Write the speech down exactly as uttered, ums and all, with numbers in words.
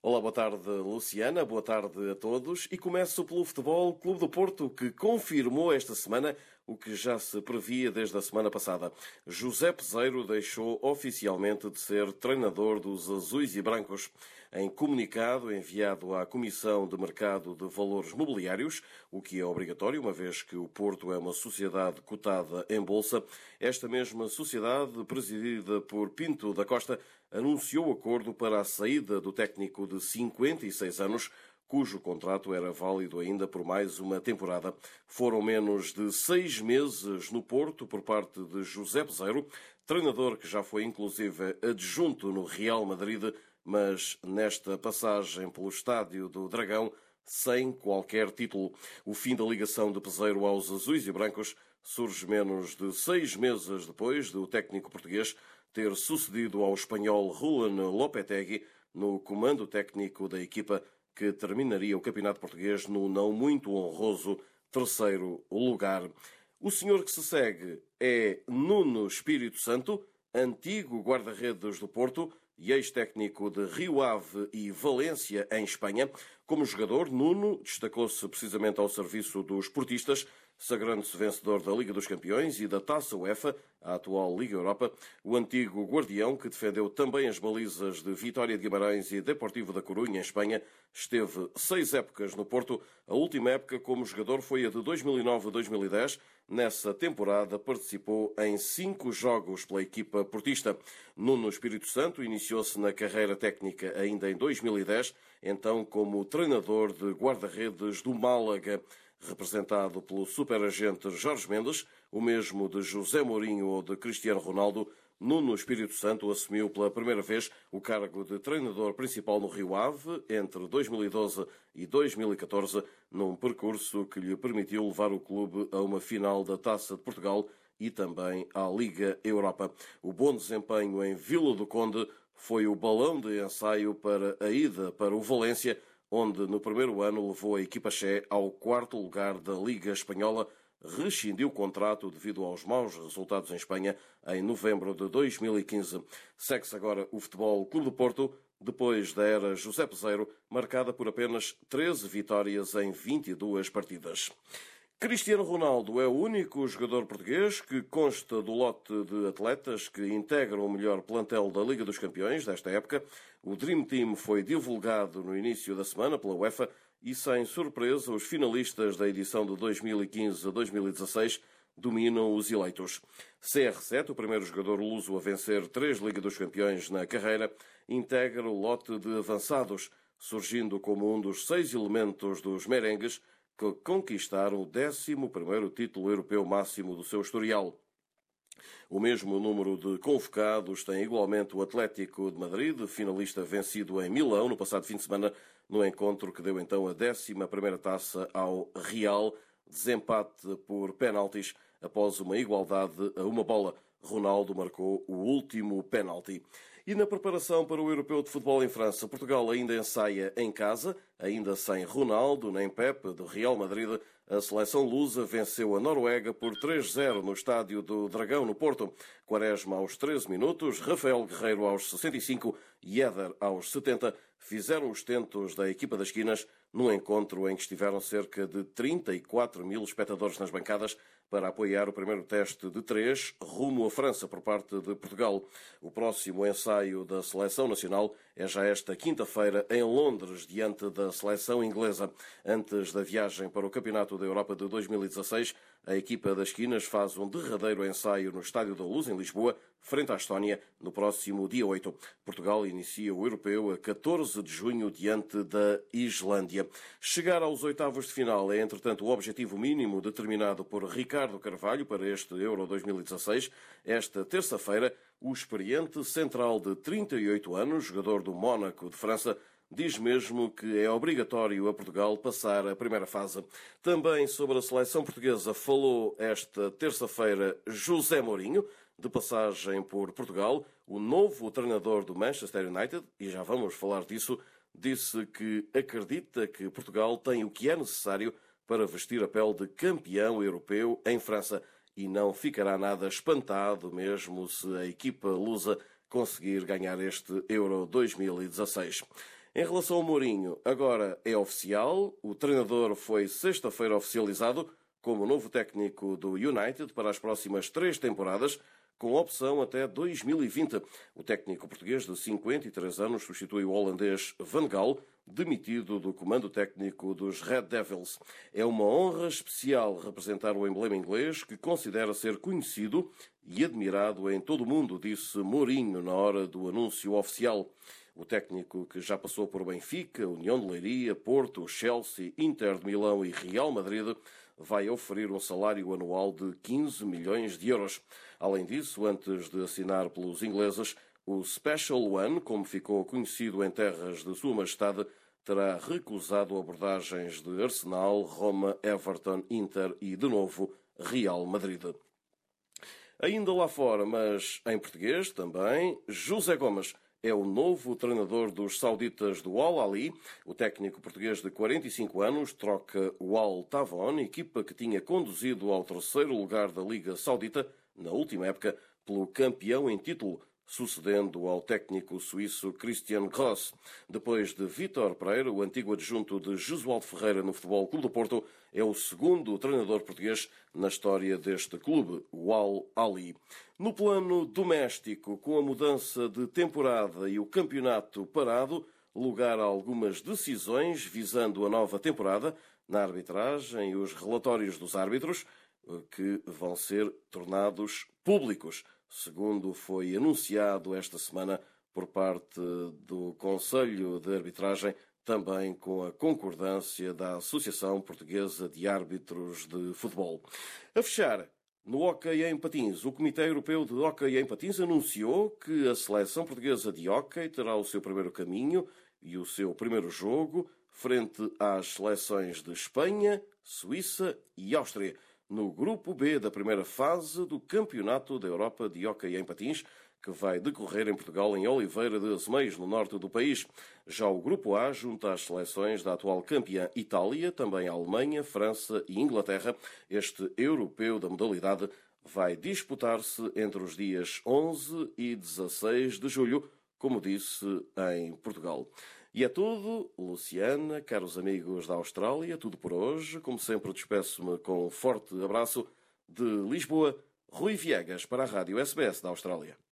Olá, boa tarde, Luciana, boa tarde a todos. E começo pelo Futebol Clube do Porto, que confirmou esta semana o que já se previa desde a semana passada. José Peseiro deixou oficialmente de ser treinador dos azuis e brancos. Em comunicado enviado à Comissão de Mercado de Valores Mobiliários, o que é obrigatório, uma vez que o Porto é uma sociedade cotada em bolsa, esta mesma sociedade, presidida por Pinto da Costa, anunciou acordo para a saída do técnico de cinquenta e seis anos, cujo contrato era válido ainda por mais uma temporada. Foram menos de seis meses no Porto por parte de José Peseiro, treinador que já foi inclusive adjunto no Real Madrid, mas nesta passagem pelo Estádio do Dragão, sem qualquer título. O fim da ligação de Peseiro aos azuis e brancos surge menos de seis meses depois do técnico português ter sucedido ao espanhol Julen Lopetegui no comando técnico da equipa que terminaria o campeonato português no não muito honroso terceiro lugar. O senhor que se segue é Nuno Espírito Santo, antigo guarda-redes do Porto e ex-técnico de Rio Ave e Valência, em Espanha. Como jogador, Nuno destacou-se precisamente ao serviço dos portistas, sagrando-se vencedor da Liga dos Campeões e da Taça UEFA, a atual Liga Europa. O antigo guardião, que defendeu também as balizas de Vitória de Guimarães e Deportivo da Corunha, em Espanha, esteve seis épocas no Porto. A última época como jogador foi a de dois mil e nove a dois mil e dez. Nessa temporada participou em cinco jogos pela equipa portista. Nuno Espírito Santo iniciou-se na carreira técnica ainda em dois mil e dez, então como treinador de guarda-redes do Málaga, representado pelo superagente Jorge Mendes, o mesmo de José Mourinho ou de Cristiano Ronaldo. Nuno Espírito Santo assumiu pela primeira vez o cargo de treinador principal no Rio Ave entre dois mil e doze e dois mil e catorze, num percurso que lhe permitiu levar o clube a uma final da Taça de Portugal e também à Liga Europa. O bom desempenho em Vila do Conde foi o balão de ensaio para a ida para o Valência, onde no primeiro ano levou a equipa Che ao quarto lugar da Liga Espanhola, rescindiu o contrato devido aos maus resultados em Espanha em novembro de dois mil e quinze. Segue-se agora o Futebol Clube do Porto, depois da era José Peseiro, marcada por apenas treze vitórias em vinte e duas partidas. Cristiano Ronaldo é o único jogador português que consta do lote de atletas que integram o melhor plantel da Liga dos Campeões desta época. O Dream Team foi divulgado no início da semana pela UEFA e, sem surpresa, os finalistas da edição de dois mil e quinze a dois mil e dezasseis dominam os eleitos. C R sete, o primeiro jogador luso a vencer três Liga dos Campeões na carreira, integra o lote de avançados, surgindo como um dos seis elementos dos merengues que conquistaram o décimo primeiro título europeu máximo do seu historial. O mesmo número de convocados tem igualmente o Atlético de Madrid, finalista vencido em Milão no passado fim de semana, no encontro que deu então a décima primeira taça ao Real, desempate por penaltis após uma igualdade a uma bola. Ronaldo marcou o último penalti. E na preparação para o Europeu de Futebol em França, Portugal ainda ensaia em casa, ainda sem Ronaldo nem Pepe, do Real Madrid. A seleção lusa venceu a Noruega por três a zero no Estádio do Dragão, no Porto. Quaresma aos treze minutos, Rafael Guerreiro aos sessenta e cinco e Éder aos setenta fizeram os tentos da equipa das esquinas num encontro em que estiveram cerca de trinta e quatro mil espectadores nas bancadas para apoiar o primeiro teste de três rumo à França por parte de Portugal. O próximo ensaio da seleção nacional é já esta quinta-feira em Londres, diante da seleção inglesa. Antes da viagem para o Campeonato da Europa de dois mil e dezasseis, a equipa das esquinas faz um derradeiro ensaio no Estádio da Luz, em Lisboa, frente à Estónia, no próximo dia oito. Portugal inicia o europeu a catorze de junho, diante da Islândia. Chegar aos oitavos de final é, entretanto, o objetivo mínimo determinado por Ricardo Carvalho para este Euro dois mil e dezasseis. Esta terça-feira, o experiente central de trinta e oito anos, jogador do Mónaco de França, diz mesmo que é obrigatório a Portugal passar a primeira fase. Também sobre a seleção portuguesa falou esta terça-feira José Mourinho, de passagem por Portugal. O novo treinador do Manchester United, e já vamos falar disso, disse que acredita que Portugal tem o que é necessário para vestir a pele de campeão europeu em França e não ficará nada espantado mesmo se a equipa lusa conseguir ganhar este Euro dois mil e dezasseis. Em relação ao Mourinho, agora é oficial. O treinador foi sexta-feira oficializado como novo técnico do United para as próximas três temporadas, com opção até dois mil e vinte. O técnico português de cinquenta e três anos substitui o holandês Van Gaal, demitido do comando técnico dos Red Devils. É uma honra especial representar o emblema inglês, que considera ser conhecido e admirado em todo o mundo, disse Mourinho na hora do anúncio oficial. O técnico, que já passou por Benfica, União de Leiria, Porto, Chelsea, Inter de Milão e Real Madrid, vai oferir um salário anual de quinze milhões de euros. Além disso, antes de assinar pelos ingleses, o Special One, como ficou conhecido em terras de Sua Majestade, terá recusado abordagens de Arsenal, Roma, Everton, Inter e, de novo, Real Madrid. Ainda lá fora, mas em português também, José Gomes é o novo treinador dos sauditas do Al Ahly. O técnico português de quarenta e cinco anos troca o Al Tavon, equipa que tinha conduzido ao terceiro lugar da Liga Saudita na última época, pelo campeão em título, sucedendo ao técnico suíço Christian Gross. Depois de Vítor Pereira, o antigo adjunto de Jesualdo Ferreira no Futebol Clube do Porto, é o segundo treinador português na história deste clube, o Al Ahly. No plano doméstico, com a mudança de temporada e o campeonato parado, lugar a algumas decisões visando a nova temporada, na arbitragem e os relatórios dos árbitros, que vão ser tornados públicos, segundo foi anunciado esta semana por parte do Conselho de Arbitragem, também com a concordância da Associação Portuguesa de Árbitros de Futebol. A fechar, no hóquei em patins, o Comitê Europeu de Hóquei em Patins anunciou que a seleção portuguesa de hóquei terá o seu primeiro caminho e o seu primeiro jogo frente às seleções de Espanha, Suíça e Áustria, no Grupo B da primeira fase do Campeonato da Europa de Hóquei em Patins, que vai decorrer em Portugal, em Oliveira de Azeméis, no norte do país. Já o Grupo A junta às seleções da atual campeã Itália, também a Alemanha, França e Inglaterra. Este europeu da modalidade vai disputar-se entre os dias onze e dezasseis de julho, como disse, em Portugal. E é tudo, Luciana, caros amigos da Austrália, tudo por hoje. Como sempre, despeço-me com um forte abraço de Lisboa, Rui Viegas, para a Rádio S B S da Austrália.